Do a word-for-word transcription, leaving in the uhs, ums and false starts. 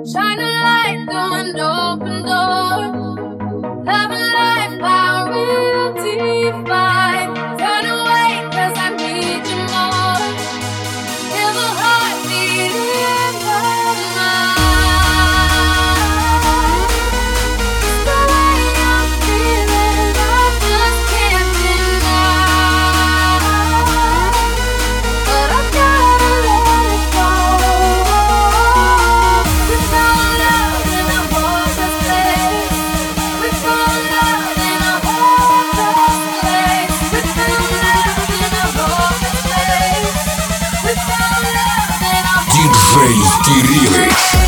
Shine a light through an open door. Love and life, power real divine. Turn away, cause I need you more. Feel the heartbeat in my mind. It's the way I'm feeling, I just can't deny. But I gotta let it go. We found love in a hopeless place. We found love in a hopeless place. We found love in a hopeless place. We found love in a диджей Кириллыч.